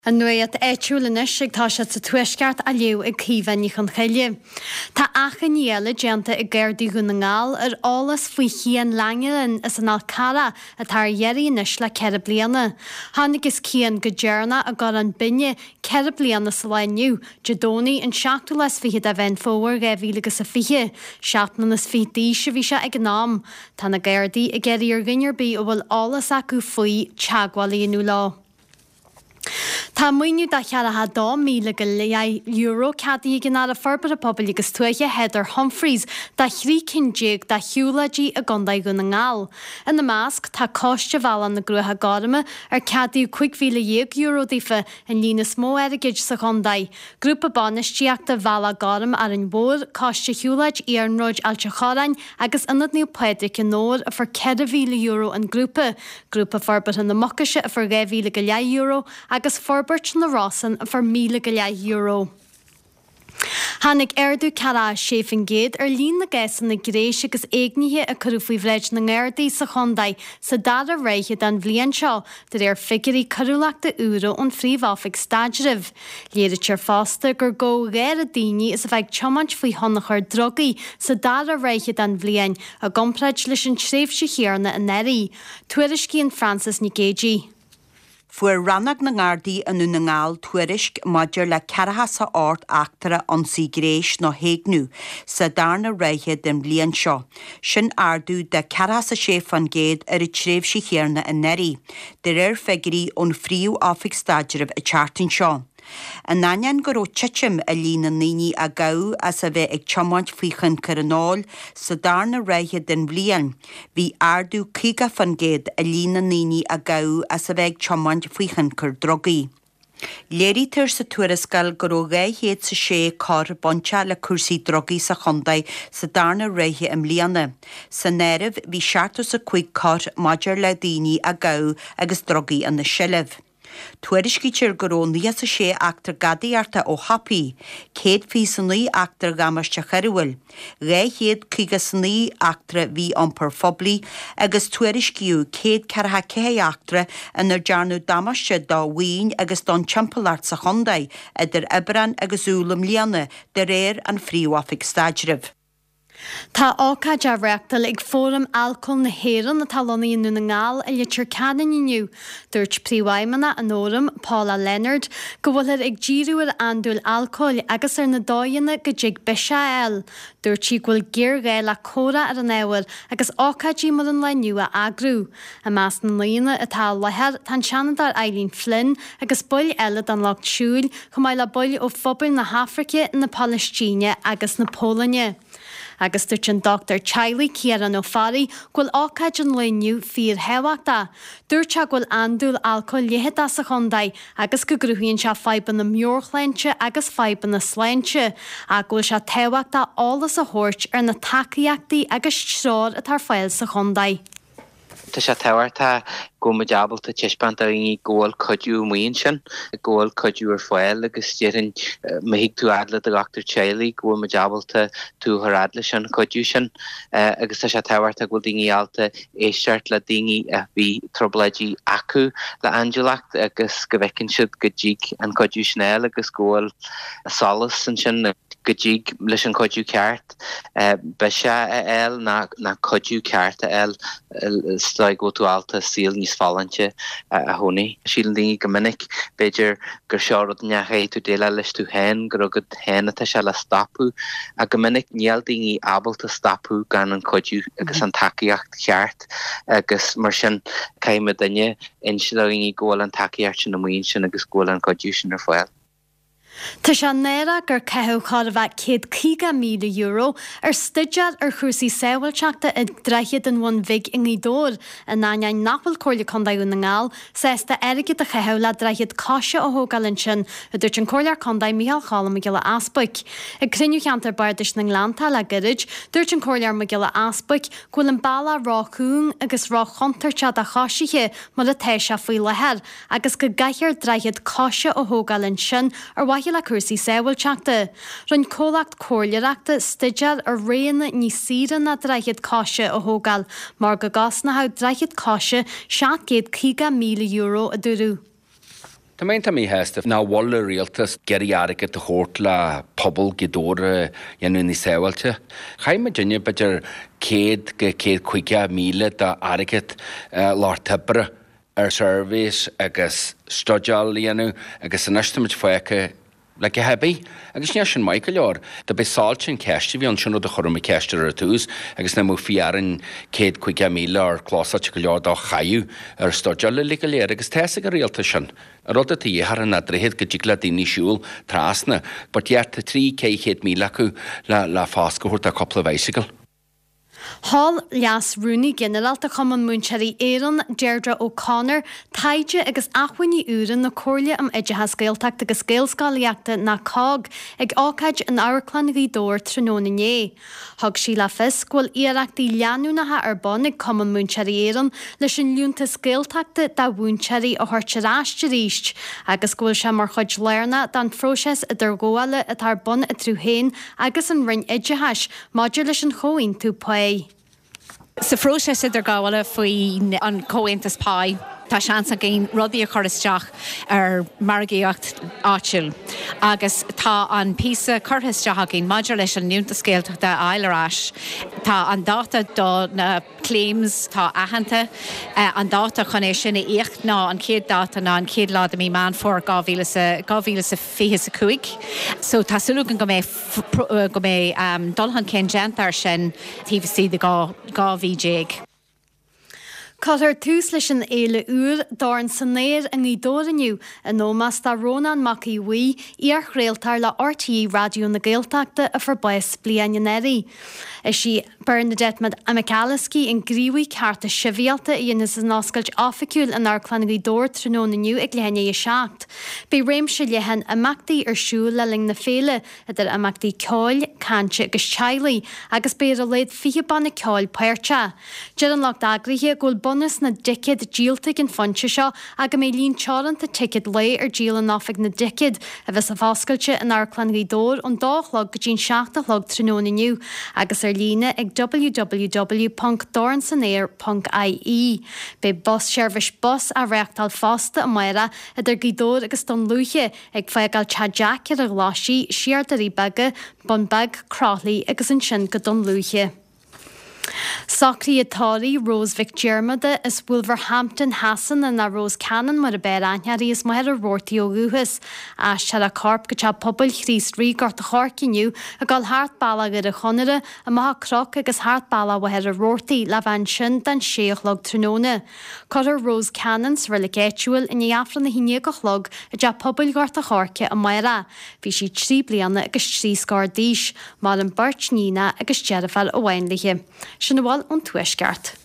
An nuad éitiúlanis ag tá se sa tuisceart a liú ag cíhain chun chaile. Tá achan níala déanta i ggéirdí go na ngáil ar álas faoi chéan langean is an alcara a tar dhéirínis le ceir bliana. Tháinig is cían go dearna a gar an binne ceir bliana sa leniu, Jadóní an seachtú les fiad a bhain fóir ga bhílagus a fihe, seaachna is fití se bhí se ag nám. Tá na ggéirdí i ggéirí ar gginnearbí ó bhfuil álas acu faoi teaghálaí inú lá. Tá muoinú da chearatha €2,000 euro cadí gan ar a forbar a pobl agus tuaiche Heather Humphreys da chrícinjig da hiúladí a gondaid go na ngáil. In na másc tá coiste bhela na grútha gárama ar cadí €5,000 dífa in lína smó airigid sa gondaid. Grúpa banisteachta bhela gárama ar an bhór coiste hiúlaid ar an roid ailte chorain agus inad níl peidir cin nóir a for €4,000 an grúpa. Grúpa forbar in na mocaise a for €2,000 agus forbert na Rossan for €1,000. Hannig erdú cara séfin géad ar lín na gaisan na gréis agus éignithe a curúfaí bhreid na ggéirdaí sa chondaid sa dara réithe den bblion seo de figurí carúlaachta euro an phríomháfik staidiribh. Léiritir fásta gur go réir a daoine is a bheith chomant faoi honnachar drogaí sa dara réithe den bblion a gompraid leis an tréimhse chéarna in éirí. Tuairiscíonn Francis Nicagé. Fuair rannag na ngádaí anú na ngáil tuairisc maidir le cearatha sa áirt achtaire an sí gréis nó héagnú sa darna réithe den bblion seo. Sin ardú de cearatha sa séfan géad ar i tréimhse chéarna in éirí, de réir figurí ón phríomháfik staidiribh a teartain seo. An nanian go titim a lína níní a gau as a bheith ag chomáint faoichan caranáil sa darna réithe den bblion. Bhí ardú cíga fan géad a lína níní a gau as a bheith ag chomáint faoichan car drogaí. Léirítar sa tuairiscail go héad sa sé cor bonte le cuasaí drogaí sa chondaid sa darna réithe im líana. Sa néiribh bhí seaartú sa chuig cor maidir le daoine a gau agus drogaí an na seileamh. Tuairiscítear go níos a sé achtar gadaíarta ó hapaí, céad fí san ní achtar gamaiste cheirhfuil, réhéad chuige san ní achtra bhí ampar phoblaí agus tuairisciú céad ceartha céthe achtra inar dearnú damaiste dá bhaoin agus don timpplaart sa chondaid idir Ibran agus úlam líana de réir an phríomháfik staidiribh. Tá ácaid a reachtal ag fórum alcohol na héran na talónaí inú na ngáil a litir canan inniu. Dúirt príomhaimena an óram Paula Leonard go bhfuil ag ddíriú ar andúil alcohol agus ar na dáianna go dtí bise eil. Dúirt sí ghfuil géirgéil le córa ar an éhar agus ácaidí mar an leniu a agrú. A más na líana atá lethir tan seanadar Eileen Flynn agus buil eile an locht siúil chum le buil ó phobal na Hafraice na Palestíne agus na Pólanne. Agus dúirt an Dr. Charlie Kieran O'Farry ghfuil ácaid an leniu fíor hehaachta. Dúirt se ghfuil andúil alcohol léithe sa chondaid agus go grúthíonn se feiban na miorchleinte agus feiban na sléinte a ghfuil se tehaachta álas a thuirt ar na tacaíachtaí agus sráir a tar fáil sa chondaid. Tá sé tehairta go ma diabalta tiispant a í ggóil codú muon sin, ggóil codú ar fáil agus tíann mahíigh tú adla a Dr. Charlie go ma diabalta tú thar adla sin codú sin agus tá sé tehairta go daoine alta éisteart le daoine a bhí troblaidí acu le Angelacht agus go bhfeicinn siad go ddíg an codú snéil agus ggóil solas san sin go ddíg leis an codú ceart. Ba se eil na codú ceart eil slá go tú alta síl níos fáilinte a hónaí. Sílan daoine go minic beidir gur seárad nechaí tú déile leis tú hen gur agad henata se le stapú a go minic níl daoine abalta stapú gan an codú agus an tacaíocht cheart agus mar sin caiime daine inse daoine ggóil an tacaíocht sin na muon sin agus ggóil an codú sin ar fáil. Tá sé néra gur cethú char bheith €2,000 ar stidiad ar chusaí saoilteachta i dreichiad an bhain bhig in Ghaidóir a náinean nachfuil cóirla condaú na ngáil, sésta airigid a chethe le dreichiad cáise ó thógalinn sin a dúirt an cóirlear condaid Micheál Chalam Magilla Aspaig. I criniú cheantar bardis na Nglánta le girid, dúirt an cóirlear Magilla Aspaig ghfuil an balla ráchún agus rá chontartead a cháisithe mar a téise faoi lethir agus go gaiithir dreichiad cáise ó thógalinn sin ar le cuasaí saoilteachta. Run cólacht cóirleachta stidiad ar réanna ní síran na dreichiad cáise ó thógáil, mar go gas na ha dreichiad cáise €7,000 a dúrú. Tá mé mí heasta ná bhla rialtas geirí aige a chót le pobl gidóra dhéanú ní sáhailte. Chaim Virginia beidir céad go céad chuige míle de airigit lár tibre service agus stodeal dhéanú agus an eistimid foiice le go hebí, agus ne sin Michael leor, de be sáil sin ceiste bhí an sin de chorm ceiste ar túús, agus na mú fiaran céad chuige míle ar chlásaite go leor dá chaú ar stodeal le go léir agus teasa go réalta sin. A rud a dhéhar an adréhéad go dtí le daoine siúil trasna, but dhearta 3 míle acu le fáscohúirt a coppla bhéisigal. Hall leas rúni generalta chuman múnseirí éan Deirdre O'Connor taide agus achhaoine úran na cóirle am idethe scéalteachta agus scéalscálaíochta na cág ag ácaid an áirclannaí dóir trónané. Thug sí le fis ghfuil iarachtaí leanúnathe ar bon ag chuman múnseirí éan leis an lúnta scéalteachta dá bhúnseirí ó thuirte ráiste ríist, agus ghfuil se mar chuid léirna dan fróses idir ggóile a tar bon a trúhéin agus an rinn idetheis maidir leis an choín tú poé. Sa fróise idir gáhla faoin an cóhaontas pá, tá sean a géin rudaí a choristeach ar margaíocht áitiúil. Agus tá an písa chorthisteach a géin maidir leis an núnta scéalteachta aileráis. Tá an dáta do na claims tá ahananta, an dáta chuné sinna íocht ná an céad dáta ná an céad láda mí man for 2025. So tá sulúgan go mé dulhan cén gentar sin TVC de gá bhíéig. Catar tús leis an éile úr dáin san néir a ní dóraniu a nómas tá Rónan Mací Uí ar chréaltar le RTí radioú na Gaeltachta a forbáis bliananéirí. Is sí Bernadette McAllisky in gríomhaí carta sibhialta i dhéana san nascailt áfaiciúil an áirclannaí dóir trónaniu ag lehanne i seacht. Bé réimse lehan amachtaí ar siúil le ling na féile idir amachtaí ceáil, cante agus teaghlaí agus bé a léad fiche banna ceáil páirte. Dear an lecht agrithe ghfuil bonus na dicid díalta an fonse seo aga mé líon tearanta ticket le ar díal an náfig na dicid a bheits a fáscailte an áirclannaí dóir an dálog go dín 7 log trónaniu agus ar lína ag www.dornsonair.ie. Be bus service bus a reachtal fásta a maira idir gidór agus don luche ag feagal tjajack ar a gláisi siardarí bagge, bon bag, cráthlaí agus an sin go don luche. Sacrí atáí Rose McDermott is Wolverhampton Hassan and Rose Cannon mar a bear anhearí is muir a rórtaí ó gúthas. As se a corp go te pobl chrís rí gart a chorciniu a gáil háart balla gur a chonire a maitha croc agus háart balla wahead a rórtaí le bhain sin den séochlog tróna. Cotar Rose Cannons relegéituil in iafran na híine go chlog a de pobl gart a chorce a maira. Bhí si 3 bliana agus 3 scór díis, má an Bert Nína agus Jerafal ó bhainliche. Sin bháil an tuisceart.